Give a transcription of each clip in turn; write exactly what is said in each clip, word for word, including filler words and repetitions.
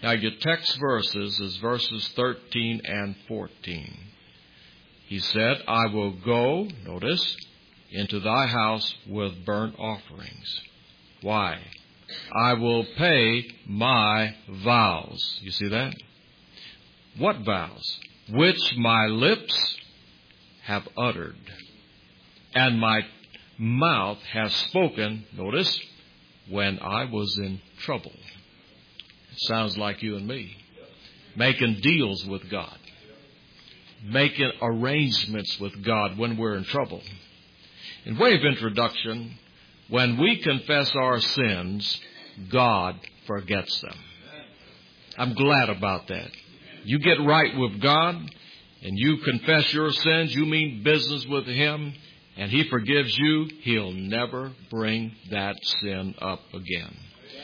Now, your text verses is verses thirteen and fourteen. He said, I will go, notice, into thy house with burnt offerings. Why? I will pay my vows. You see that? What vows? Which my lips have uttered, and my mouth has spoken, notice, when I was in trouble. It sounds like you and me. Making deals with God. Making arrangements with God when we're in trouble. In way of introduction, when we confess our sins, God forgets them. I'm glad about that. You get right with God and you confess your sins, you mean business with Him, and He forgives you, He'll never bring that sin up again.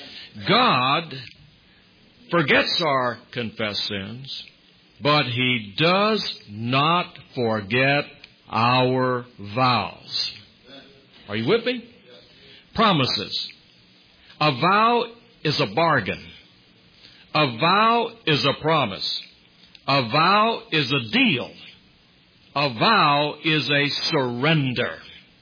God forgets our confessed sins, but He does not forget our vows. Are you with me? Promises. A vow is a bargain. A vow is a promise. A vow is a deal. A vow is a surrender.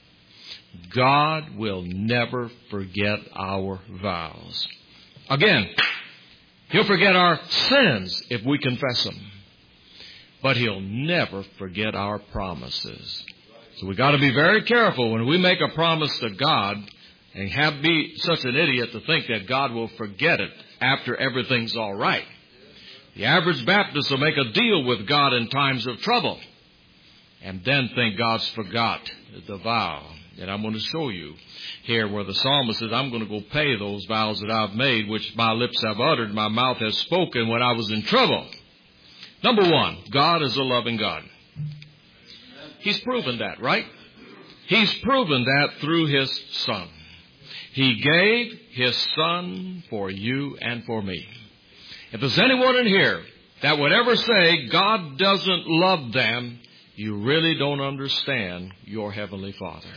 God will never forget our vows. Again, He'll forget our sins if we confess them. But He'll never forget our promises. So we've got to be very careful when we make a promise to God and have be such an idiot to think that God will forget it after everything's all right. The average Baptist will make a deal with God in times of trouble and then think God's forgot the vow. And I'm going to show you here where the psalmist says, I'm going to go pay those vows that I've made, which my lips have uttered, my mouth has spoken when I was in trouble. Number one, God is a loving God. He's proven that, right? He's proven that through His Son. He gave His Son for you and for me. If there's anyone in here that would ever say God doesn't love them, you really don't understand your Heavenly Father.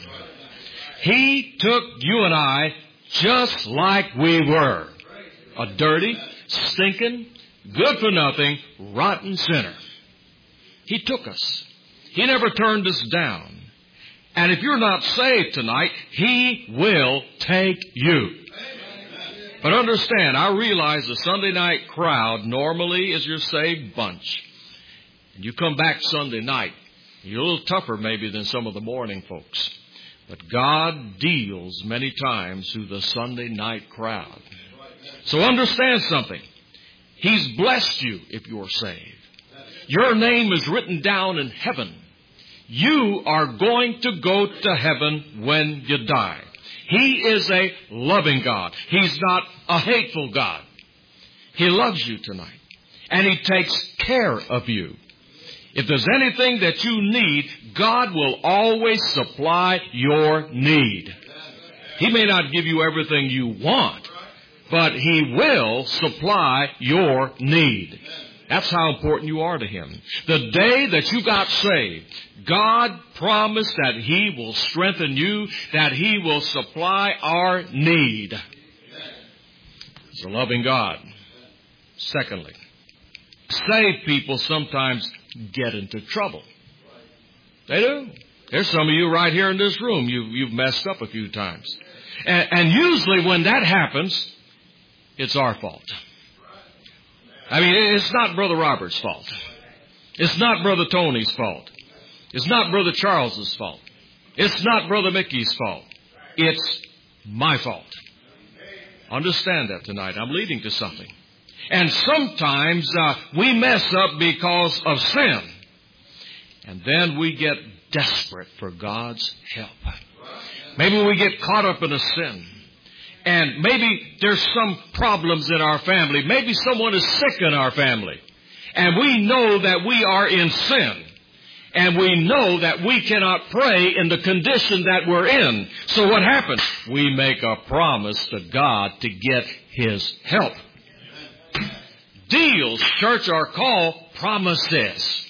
He took you and I just like we were. A dirty, stinking, good-for-nothing, rotten sinner. He took us. He never turned us down. And if you're not saved tonight, He will take you. But understand, I realize the Sunday night crowd normally is your saved bunch. And you come back Sunday night, you're a little tougher maybe than some of the morning folks. But God deals many times through the Sunday night crowd. So understand something. He's blessed you if you're saved. Your name is written down in heaven. You are going to go to heaven when you die. He is a loving God. He's not a hateful God. He loves you tonight. And He takes care of you. If there's anything that you need, God will always supply your need. He may not give you everything you want, but He will supply your need. That's how important you are to Him. The day that you got saved, God promised that He will strengthen you, that He will supply our need. He's a loving God. Secondly, saved people sometimes get into trouble. They do. There's some of you right here in this room, you've, you've messed up a few times. And, and usually when that happens, it's our fault. I mean, it's not Brother Robert's fault. It's not Brother Tony's fault. It's not Brother Charles's fault. It's not Brother Mickey's fault. It's my fault. Understand that tonight. I'm leading to something. And sometimes uh, we mess up because of sin. And then we get desperate for God's help. Maybe we get caught up in a sin. And maybe there's some problems in our family. Maybe someone is sick in our family. And we know that we are in sin. And we know that we cannot pray in the condition that we're in. So what happens? We make a promise to God to get His help. Deals, church, are called promises.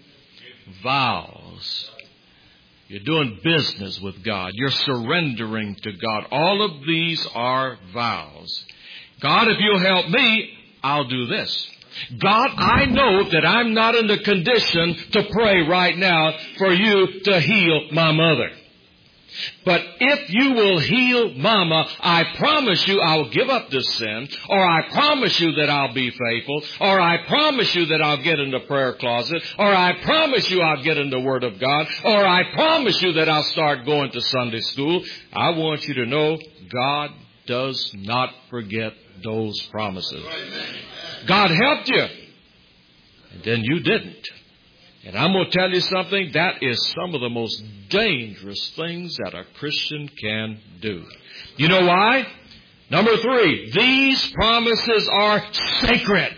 Vows. You're doing business with God. You're surrendering to God. All of these are vows. God, if you'll help me, I'll do this. God, I know that I'm not in the condition to pray right now for you to heal my mother. But if you will heal Mama, I promise you I'll give up this sin, or I promise you that I'll be faithful, or I promise you that I'll get in the prayer closet, or I promise you I'll get in the Word of God, or I promise you that I'll start going to Sunday school. I want you to know God does not forget those promises. God helped you, and then you didn't. And I'm going to tell you something, that is some of the most dangerous things that a Christian can do. You know why? Number three, these promises are sacred.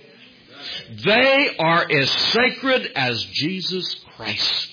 They are as sacred as Jesus Christ.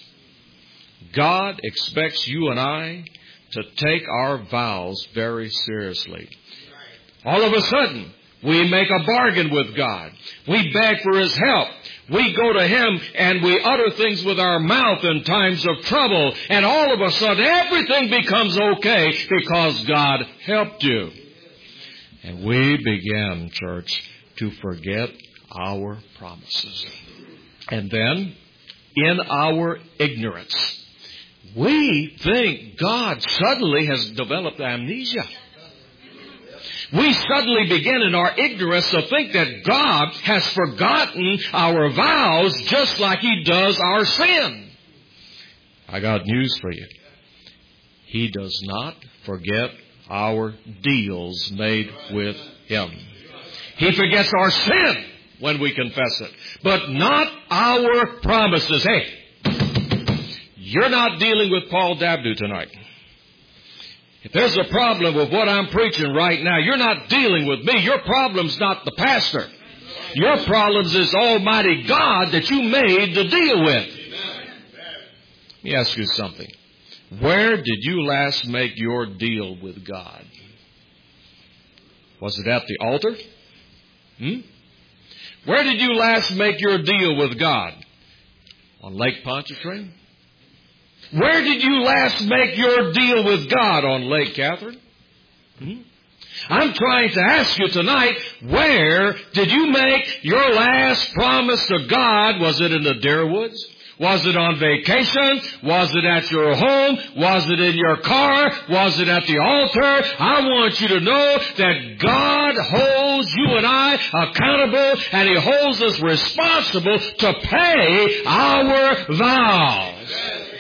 God expects you and I to take our vows very seriously. All of a sudden, we make a bargain with God. We beg for His help. We go to Him and we utter things with our mouth in times of trouble. And all of a sudden everything becomes okay because God helped you. And we begin, church, to forget our promises. And then, in our ignorance, we think God suddenly has developed amnesia. We suddenly begin in our ignorance to think that God has forgotten our vows just like He does our sin. I got news for you. He does not forget our deals made with Him. He forgets our sin when we confess it, but not our promises. Hey, you're not dealing with Paul Dabdu tonight. If there's a problem with what I'm preaching right now, you're not dealing with me. Your problem's not the pastor. Your problems is Almighty God that you made to deal with. Let me ask you something. Where did you last make your deal with God? Was it at the altar? Hmm? Where did you last make your deal with God? On Lake Pontchartrain? Where did you last make your deal with God? On Lake Catherine? Hmm? I'm trying to ask you tonight, where did you make your last promise to God? Was it in the deer woods? Was it on vacation? Was it at your home? Was it in your car? Was it at the altar? I want you to know that God holds you and I accountable, and He holds us responsible to pay our vows.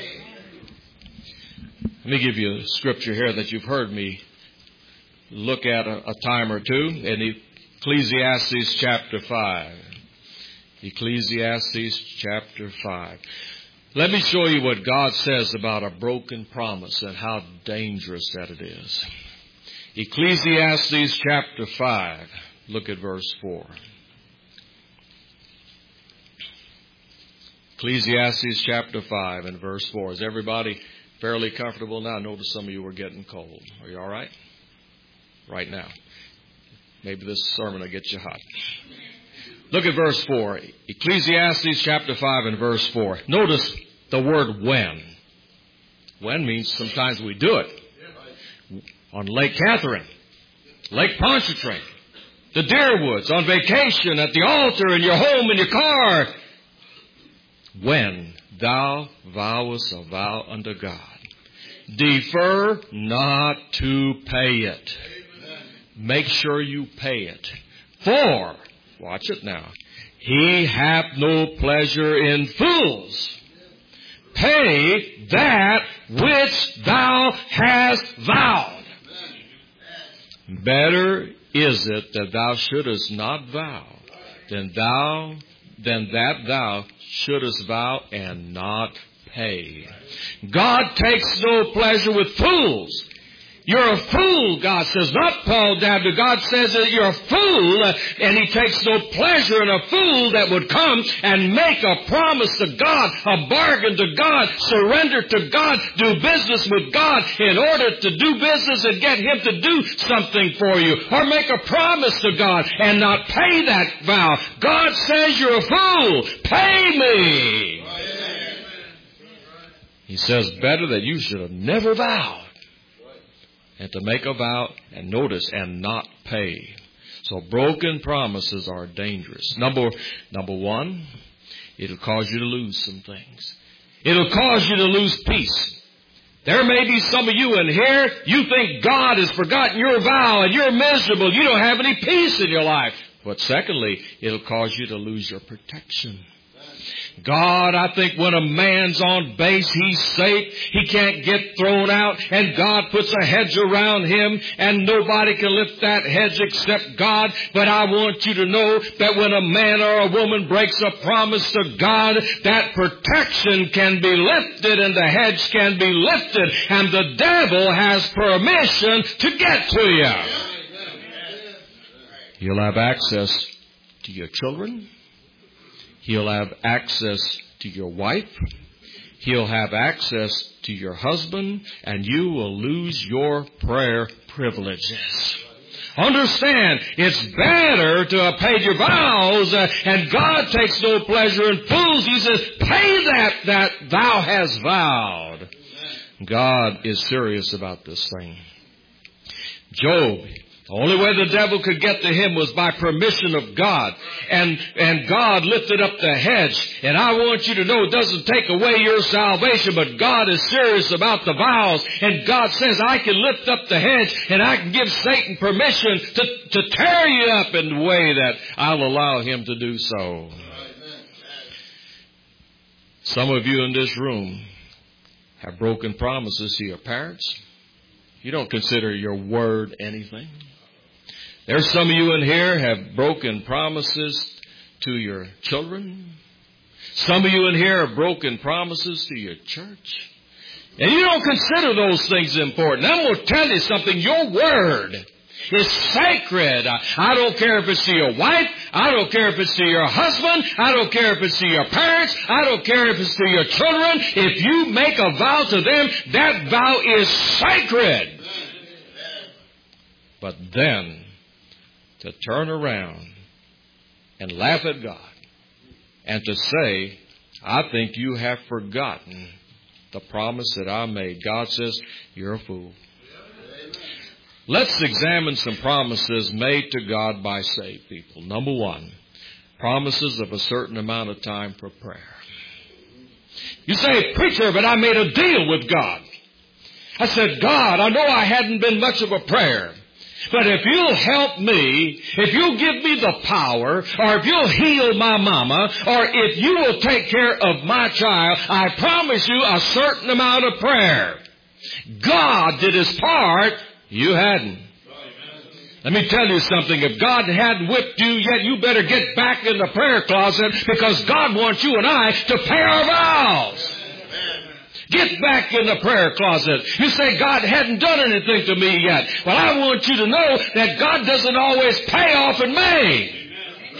Let me give you a scripture here that you've heard me look at a, a time or two in Ecclesiastes chapter five. Ecclesiastes chapter five. Let me show you what God says about a broken promise and how dangerous that it is. Ecclesiastes chapter five. Look at verse four. Ecclesiastes chapter five and verse four. Is everybody fairly comfortable now? I notice some of you were getting cold. Are you all right? Right now. Maybe this sermon will get you hot. Look at verse four. Ecclesiastes chapter five and verse four. Notice the word when. When means sometimes we do it. On Lake Catherine, Lake Pontchartrain, the Deerwoods, on vacation, at the altar, in your home, in your car. When thou vowest a vow unto God, defer not to pay it. Make sure you pay it. For, watch it now, He hath no pleasure in fools. Pay that which thou hast vowed. Better is it that thou shouldest not vow than thou than that thou shouldest vow and not pay. God takes no pleasure with fools. You're a fool, God says. Not Paul Dabdu. God says that you're a fool, and He takes no pleasure in a fool that would come and make a promise to God, a bargain to God, surrender to God, do business with God in order to do business and get Him to do something for you, or make a promise to God and not pay that vow. God says you're a fool. Pay me. He says better that you should have never vowed and to make a vow, and notice, and not pay. So broken promises are dangerous. Number, number one, it'll cause you to lose some things. It'll cause you to lose peace. There may be some of you in here, you think God has forgotten your vow and you're miserable. You don't have any peace in your life. But secondly, it'll cause you to lose your protection. God, I think when a man's on base, he's safe. He can't get thrown out. And God puts a hedge around him. And nobody can lift that hedge except God. But I want you to know that when a man or a woman breaks a promise to God, that protection can be lifted and the hedge can be lifted. And the devil has permission to get to you. He'll have access to your children. He'll have access to your wife. He'll have access to your husband, and you will lose your prayer privileges. Understand, it's better to have paid your vows, uh, and God takes no pleasure in fools. He says, pay that that thou hast vowed. God is serious about this thing. Job, the only way the devil could get to him was by permission of God. And, and God lifted up the hedge. And I want you to know it doesn't take away your salvation, but God is serious about the vows. And God says, I can lift up the hedge and I can give Satan permission to, to tear you up in the way that I'll allow him to do so. Some of you in this room have broken promises to your parents. You don't consider your word anything. There's some of you in here have broken promises to your children. Some of you in here have broken promises to your church. And you don't consider those things important. I'm going to tell you something. Your word is sacred. I don't care if it's to your wife. I don't care if it's to your husband. I don't care if it's to your parents. I don't care if it's to your children. If you make a vow to them, that vow is sacred. But then, to turn around and laugh at God and to say, I think you have forgotten the promise that I made. God says, you're a fool. Let's examine some promises made to God by saved people. Number one, promises of a certain amount of time for prayer. You say, preacher, but I made a deal with God. I said, God, I know I hadn't been much of a prayer. But if you'll help me, if you'll give me the power, or if you'll heal my mama, or if you will take care of my child, I promise you a certain amount of prayer. God did his part, you hadn't. Let me tell you something. If God hadn't whipped you yet, you better get back in the prayer closet because God wants you and I to pay our vows. Get back in the prayer closet. You say, God hadn't done anything to me yet. Well, I want you to know that God doesn't always pay off in May.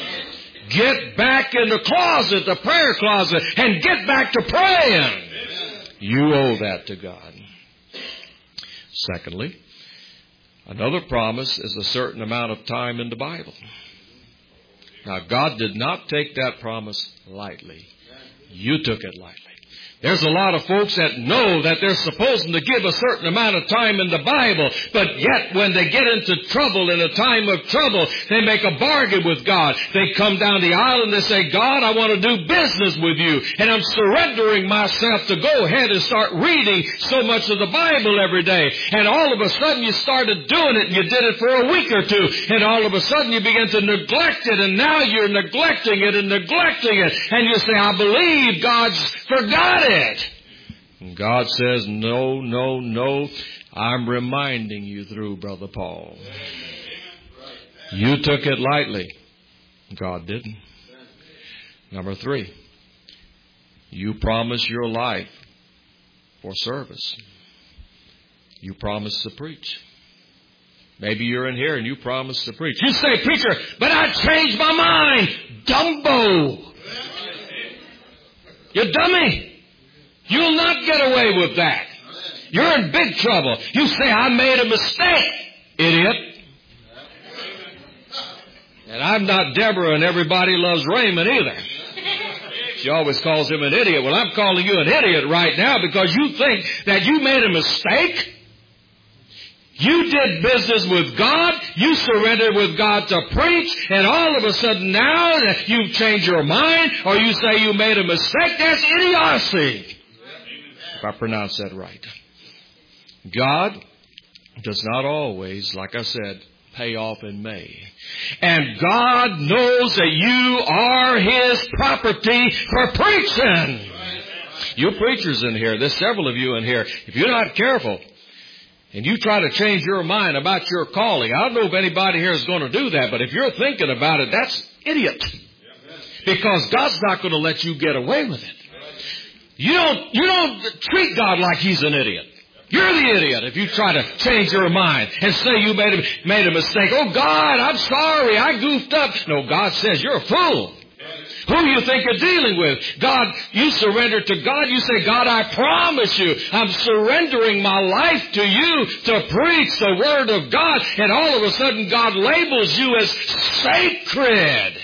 Get back in the closet, the prayer closet, and get back to praying. You owe that to God. Secondly, another promise is a certain amount of time in the Bible. Now, God did not take that promise lightly. You took it lightly. There's a lot of folks that know that they're supposed to give a certain amount of time in the Bible, but yet when they get into trouble, in a time of trouble, they make a bargain with God. They come down the aisle and they say, God, I want to do business with you, and I'm surrendering myself to go ahead and start reading so much of the Bible every day. And all of a sudden you started doing it, and you did it for a week or two, and all of a sudden you begin to neglect it, and now you're neglecting it and neglecting it, and you say, I believe God's forgot it. And God says, no, no, no. I'm reminding you through Brother Paul. You took it lightly. God didn't. Number three, you promised your life for service. You promised to preach. Maybe you're in here and you promised to preach. You say, preacher, but I changed my mind. Dumbo. You dummy. You'll not get away with that. You're in big trouble. You say, I made a mistake, idiot. And I'm not Deborah and everybody loves Raymond either. She always calls him an idiot. Well, I'm calling you an idiot right now because you think that you made a mistake. You did business with God. You surrendered with God to preach, and all of a sudden now that you've changed your mind, or you say you made a mistake, that's idiocy. If I pronounce that right. God does not always, like I said, pay off in May. And God knows that you are His property for preaching. You preachers in here, there's several of you in here, if you're not careful and you try to change your mind about your calling, I don't know if anybody here is going to do that, but if you're thinking about it, that's idiot. Because God's not going to let you get away with it. You don't, you don't treat God like He's an idiot. You're the idiot if you try to change your mind and say you made a, made a mistake. Oh, God, I'm sorry. I goofed up. No, God says you're a fool. Who do you think you're dealing with? God, you surrender to God. You say, God, I promise you, I'm surrendering my life to you to preach the Word of God. And all of a sudden, God labels you as sacred.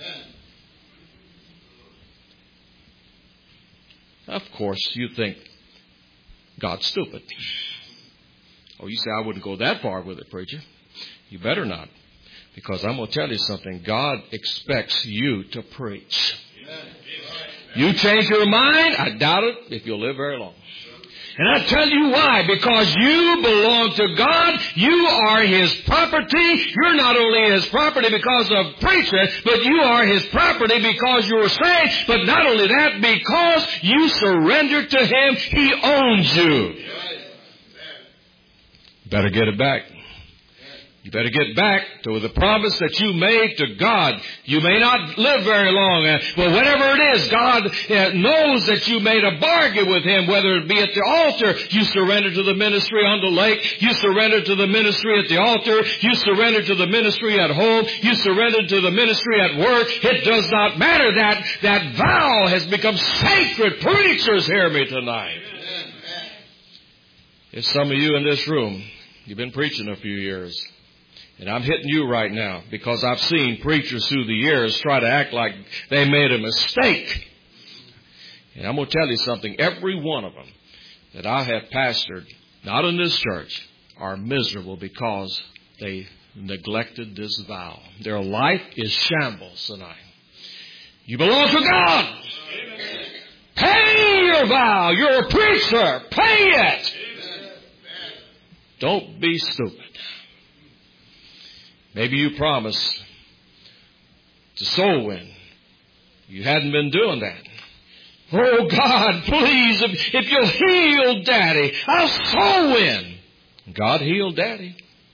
Of course, you think God's stupid. Oh, you say, I wouldn't go that far with it, preacher. You better not. Because I'm going to tell you something. God expects you to preach. You change your mind, I doubt it if you'll live very long. And I tell you why. Because you belong to God. You are His property. You're not only His property because of preaching, but you are His property because you were saved. But not only that, because you surrender to Him, He owns you. Better get it back. You better get back to the promise that you made to God. You may not live very long. Uh, well, whatever it is, God uh, knows that you made a bargain with Him, whether it be at the altar. You surrender to the ministry on the lake. You surrender to the ministry at the altar. You surrender to the ministry at home. You surrender to the ministry at work. It does not matter. That, that vow has become sacred. Preachers, hear me tonight. There's some of you in this room, you've been preaching a few years. And I'm hitting you right now because I've seen preachers through the years try to act like they made a mistake. And I'm going to tell you something. Every one of them that I have pastored, not in this church, are miserable because they neglected this vow. Their life is shambles tonight. You belong to God. Amen. Pay your vow. You're a preacher. Pay it. Amen. Don't be stupid. Maybe you promised to soul win. You hadn't been doing that. Oh, God, please, if, if you'll heal Daddy, I'll soul win. God healed Daddy.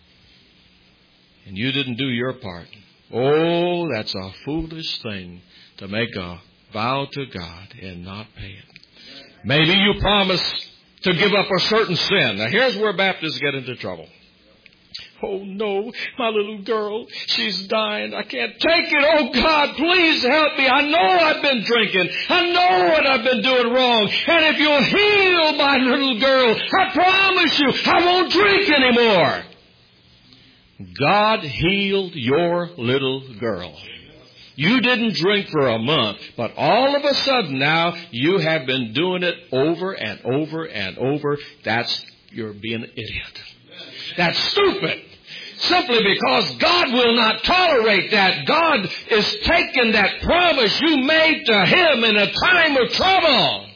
And you didn't do your part. Oh, that's a foolish thing to make a vow to God and not pay it. Maybe you promised to give up a certain sin. Now, here's where Baptists get into trouble. Oh, no, my little girl, she's dying. I can't take it. Oh, God, please help me. I know I've been drinking. I know what I've been doing wrong. And if you'll heal my little girl, I promise you, I won't drink anymore. God healed your little girl. You didn't drink for a month, but all of a sudden now you have been doing it over and over and over. That's, you're being an idiot. That's stupid. Simply because God will not tolerate that. God is taking that promise you made to Him in a time of trouble.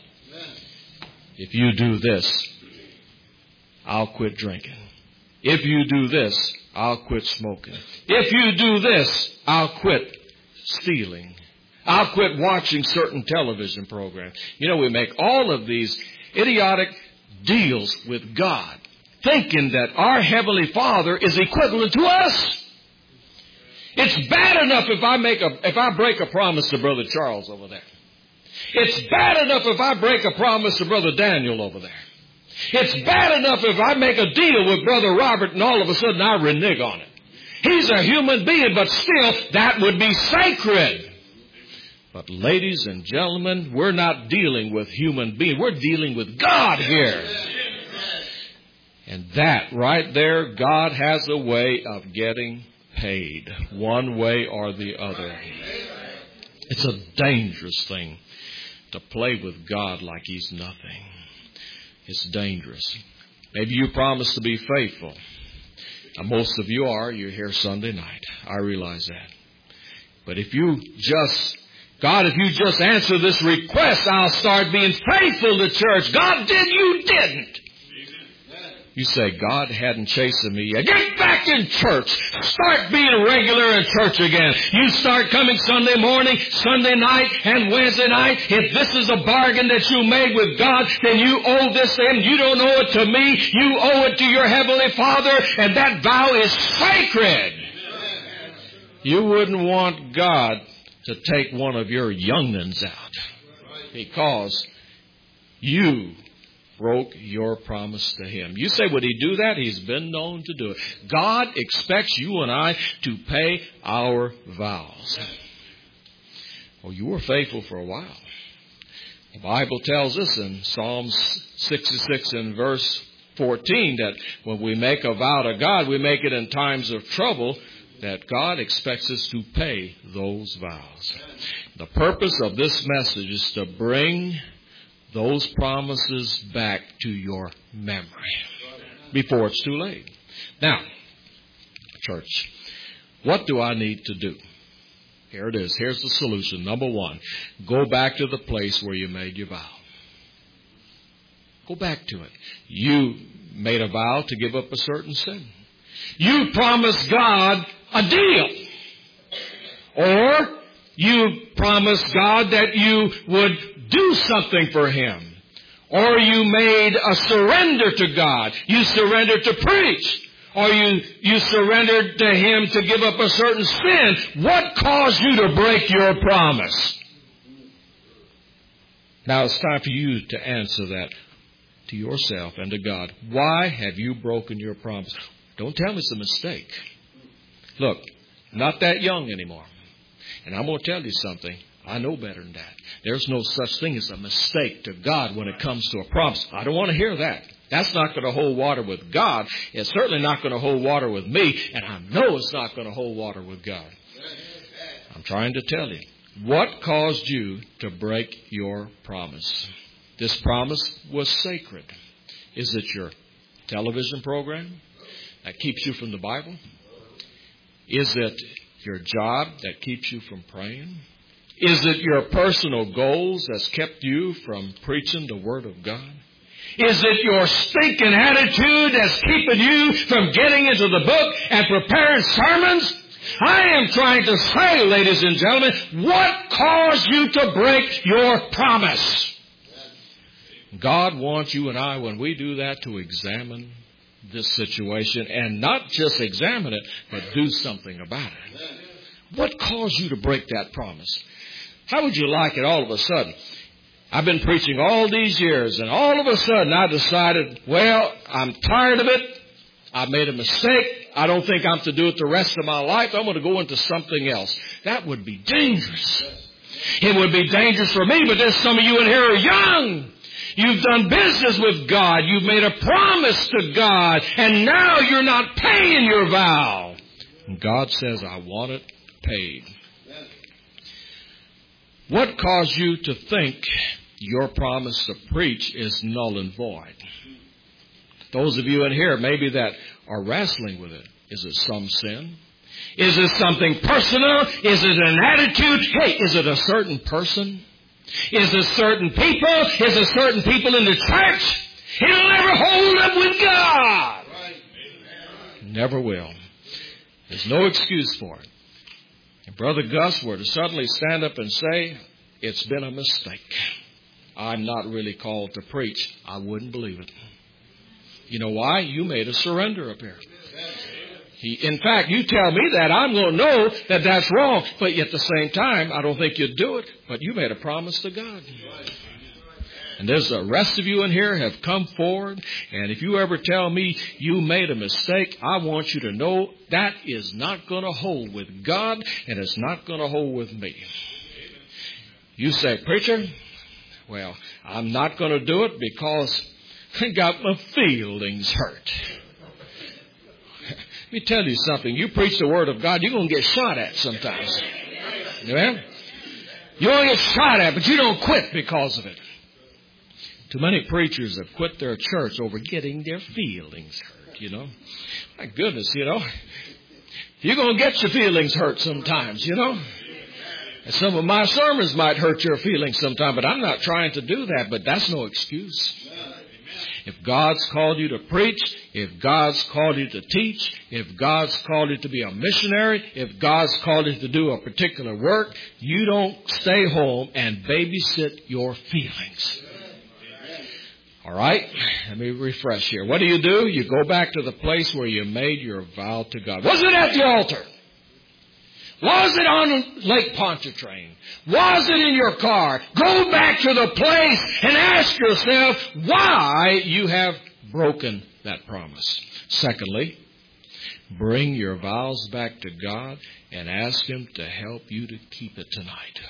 If you do this, I'll quit drinking. If you do this, I'll quit smoking. If you do this, I'll quit stealing. I'll quit watching certain television programs. You know, we make all of these idiotic deals with God, thinking that our Heavenly Father is equivalent to us. It's bad enough if I make a, if I break a promise to Brother Charles over there. It's bad enough if I break a promise to Brother Daniel over there. It's bad enough if I make a deal with Brother Robert and all of a sudden I renege on it. He's a human being, but still, that would be sacred. But ladies and gentlemen, we're not dealing with human beings. We're dealing with God here. And that right there, God has a way of getting paid one way or the other. It's a dangerous thing to play with God like He's nothing. It's dangerous. Maybe you promise to be faithful. Now, most of you are. You're here Sunday night. I realize that. But if you just, God, if you just answer this request, I'll start being faithful to church. God did, you didn't. You say, God hadn't chastened me yet. Get back in church. Start being regular in church again. You start coming Sunday morning, Sunday night, and Wednesday night. If this is a bargain that you made with God, then you owe this to Him. You don't owe it to me. You owe it to your Heavenly Father, and that vow is sacred. You wouldn't want God to take one of your young'uns out because you broke your promise to Him. You say, would He do that? He's been known to do it. God expects you and I to pay our vows. Well, you were faithful for a while. The Bible tells us in Psalms sixty-six and verse fourteen that when we make a vow to God, we make it in times of trouble, that God expects us to pay those vows. The purpose of this message is to bring those promises back to your memory before it's too late. Now, church, what do I need to do? Here it is. Here's the solution. Number one, go back to the place where you made your vow. Go back to it. You made a vow to give up a certain sin. You promised God a deal. Or you promised God that you would do something for Him. Or you made a surrender to God. You surrendered to preach. Or you, you surrendered to Him to give up a certain sin. What caused you to break your promise? Now it's time for you to answer that to yourself and to God. Why have you broken your promise? Don't tell me it's a mistake. Look, I'm not that young anymore. And I'm going to tell you something. I know better than that. There's no such thing as a mistake to God when it comes to a promise. I don't want to hear that. That's not going to hold water with God. It's certainly not going to hold water with me. And I know it's not going to hold water with God. I'm trying to tell you. What caused you to break your promise? This promise was sacred. Is it your television program that keeps you from the Bible? Is it your job that keeps you from praying? Is it your personal goals that's kept you from preaching the Word of God? Is it your stinking attitude that's keeping you from getting into the book and preparing sermons? I am trying to say, ladies and gentlemen, what caused you to break your promise? God wants you and I, when we do that, to examine this situation and not just examine it, but do something about it. What caused you to break that promise? How would you like it all of a sudden? I've been preaching all these years, and all of a sudden I decided, well, I'm tired of it. I made a mistake. I don't think I'm to do it the rest of my life. I'm going to go into something else. That would be dangerous. It would be dangerous for me, but there's some of you in here who are young. You've done business with God. You've made a promise to God, and now you're not paying your vow. And God says, I want it paid. What caused you to think your promise to preach is null and void? Those of you in here maybe that are wrestling with it. Is it some sin? Is it something personal? Is it an attitude? Hey, is it a certain person? Is it certain people? Is it certain people in the church? It'll never hold up with God. Never will. There's no excuse for it. If Brother Gus were to suddenly stand up and say, it's been a mistake, I'm not really called to preach, I wouldn't believe it. You know why? You made a surrender up here. He, in fact, you tell me that, I'm going to know that that's wrong. But at the same time, I don't think you'd do it. But you made a promise to God. And there's the rest of you in here have come forward. And if you ever tell me you made a mistake, I want you to know that is not going to hold with God, and it's not going to hold with me. You say, preacher, well, I'm not going to do it because I got my feelings hurt. Let me tell you something. You preach the Word of God, you're going to get shot at sometimes. Amen? You're going to get shot at, but you don't quit because of it. Too many preachers have quit their church over getting their feelings hurt. you know. My goodness, you know. You're going to get your feelings hurt sometimes, you know. And some of my sermons might hurt your feelings sometimes, but I'm not trying to do that. But that's no excuse. If God's called you to preach, if God's called you to teach, if God's called you to be a missionary, if God's called you to do a particular work, you don't stay home and babysit your feelings. All right? Let me refresh here. What do you do? You go back to the place where you made your vow to God. Was it at the altar? Was it on Lake Pontchartrain? Was it in your car? Go back to the place and ask yourself why you have broken that promise. Secondly, bring your vows back to God and ask Him to help you to keep it tonight.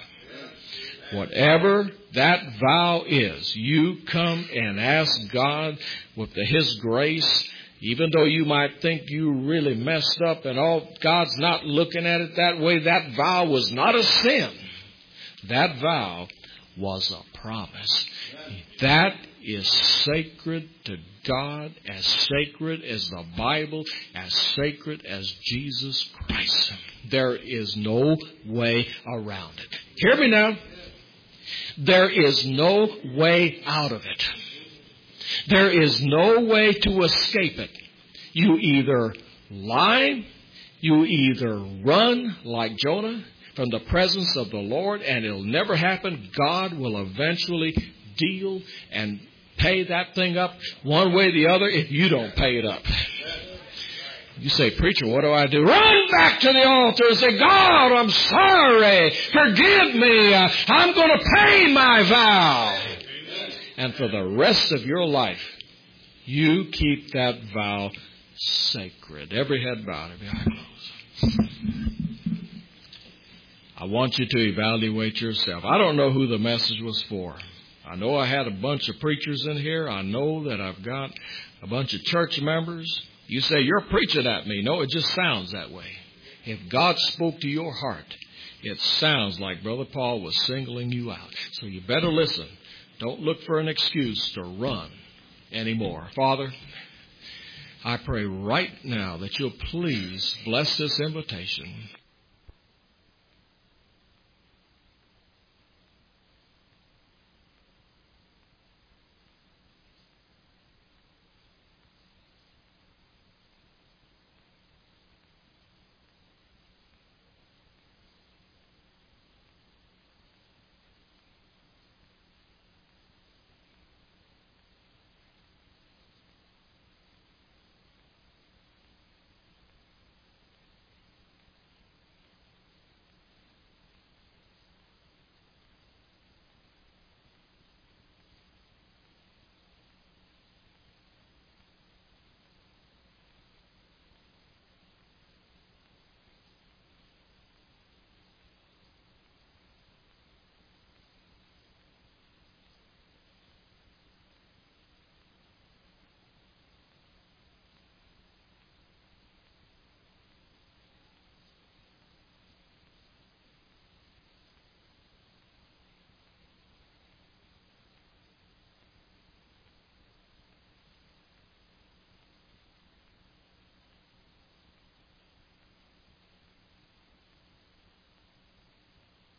Whatever that vow is, you come and ask God with the, His grace. Even though you might think you really messed up and all, God's not looking at it that way. That vow was not a sin. That vow was a promise. That is sacred to God, as sacred as the Bible, as sacred as Jesus Christ. There is no way around it. Hear me now. There is no way out of it. There is no way to escape it. You either lie, you either run like Jonah from the presence of the Lord, and it'll never happen. God will eventually deal and pay that thing up one way or the other if you don't pay it up. You say, preacher, what do I do? Run back to the altar and say, God, I'm sorry. Forgive me. Uh, I'm going to pay my vow. And for the rest of your life, you keep that vow sacred. Every head bowed, every eye closed. I want you to evaluate yourself. I don't know who the message was for. I know I had a bunch of preachers in here. I know that I've got a bunch of church members. You say, you're preaching at me. No, it just sounds that way. If God spoke to your heart, it sounds like Brother Paul was singling you out. So you better listen. Don't look for an excuse to run anymore. Father, I pray right now that you'll please bless this invitation.